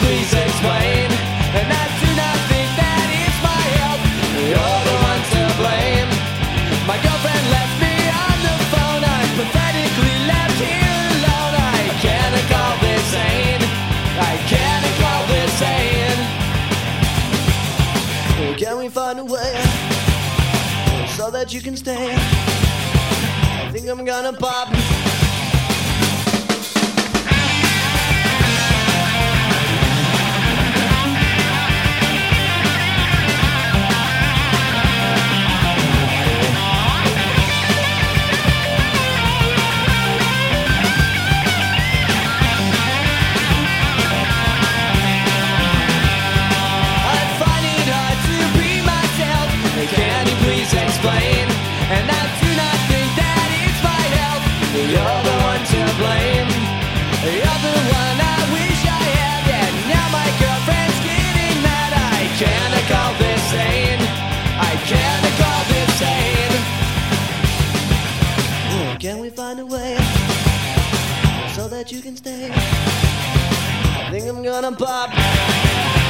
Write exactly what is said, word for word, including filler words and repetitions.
please explain? And I do not think that it's my health. You're the one to blame. My girlfriend left me on the phone. I'm pathetically left here alone. I can't call this sane. I can't call this sane. Can we find a way so that you can stay? I think I'm gonna pop. Can you please explain? And I do not think that it's my health. You're the one to blame. You're the one I wish I had. And now my girlfriend's getting mad. I can't call this sane. I can't call this sane. Oh, can we find a way so that you can stay? I think I'm gonna pop.